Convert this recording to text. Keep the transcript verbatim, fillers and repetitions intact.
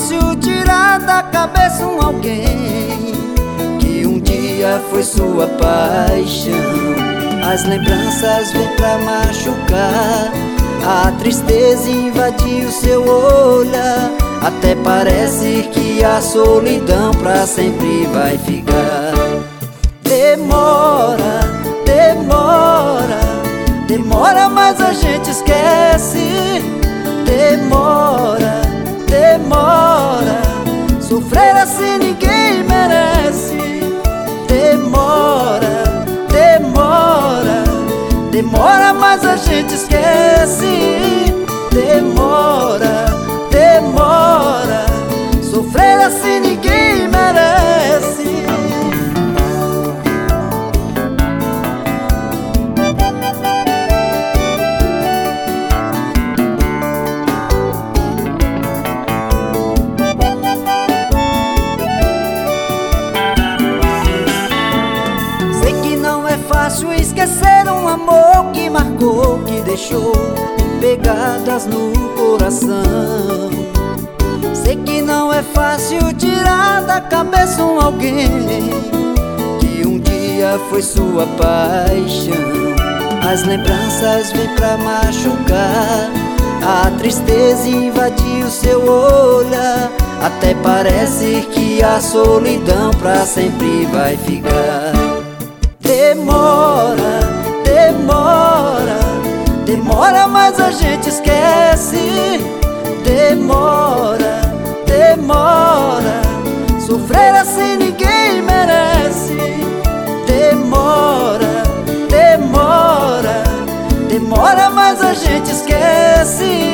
fácil tirar da cabeça um alguém que um dia foi sua paixão. As lembranças vêm pra machucar, a tristeza invadiu seu olhar. Até parece que a solidão pra sempre vai ficar. Demora, demora, demora, mas a gente esquece. Demora, demora, sofrer assim ninguém merece. Demora, demora, demora, mas a gente esquece. Demora, demora, sofrer assim ninguém merece. Sei que não é fácil esquecer um amor que marcou, que deixou pegadas no coração. Sei que não é fácil tirar da cabeça um alguém que um dia foi sua paixão. As lembranças vêm pra machucar, a tristeza invadiu seu olhar. Até parece que a solidão pra sempre vai ficar. Demora, demora, demora, mas a gente esquece. Demora, demora, sofrer assim ninguém merece. Demora, demora, demora, mas a gente esquece.